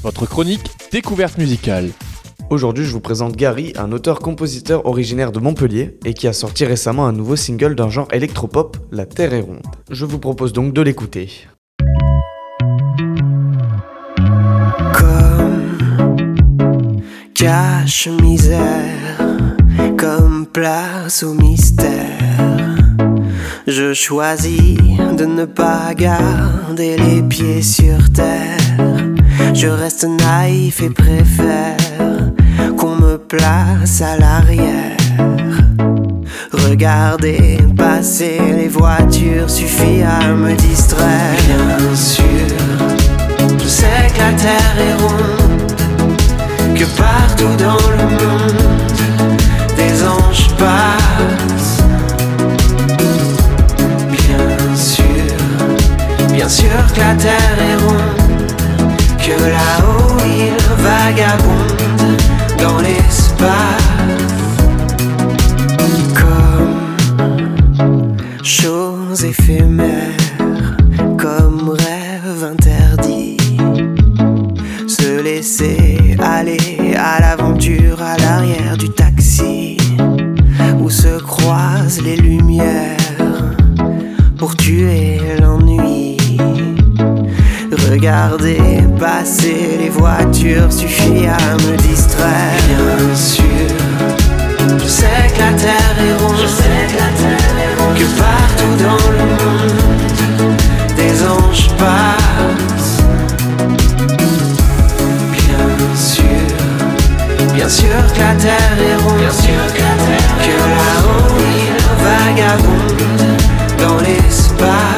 votre chronique découverte musicale. Aujourd'hui, je vous présente Gary, un auteur-compositeur originaire de Montpellier et qui a sorti récemment un nouveau single d'un genre électropop, La Terre est ronde. Je vous propose donc de l'écouter. Comme cache-misère, comme place au mystère, je choisis de ne pas garder les pieds sur terre. Je reste naïf et préfère qu'on me place à l'arrière. Regarder passer les voitures suffit à me distraire. Bien sûr, je sais que la terre est ronde, que partout dans le monde des anges passent. Bien sûr que la terre est ronde, que là-haut il vagabonde dans l'espace. Comme chose éphémère, comme rêve interdit, se laisser aller à l'aventure à l'arrière du taxi, où se croisent les lumières pour tuer l'ennui. Regarder passer les voitures suffit à me distraire. Bien sûr, je sais que la terre est ronde, que partout dans le monde des anges passent. Bien sûr que la terre est ronde, que là-haut il vagabonde dans l'espace.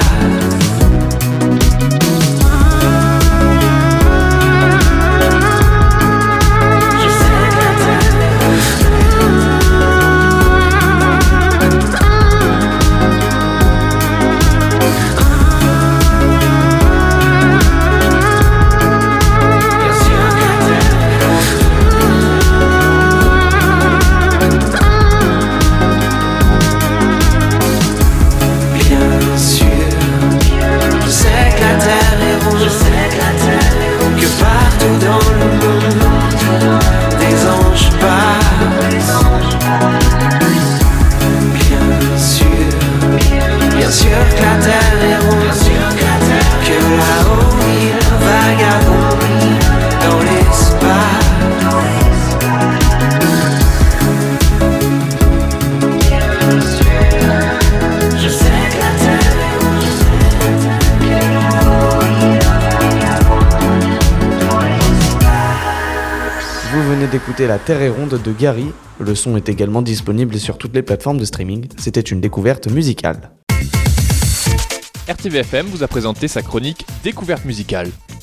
Vous venez d'écouter La Terre est ronde de Gary. Le son est également disponible sur toutes les plateformes de streaming. C'était une découverte musicale. RTVFM vous a présenté sa chronique découverte musicale.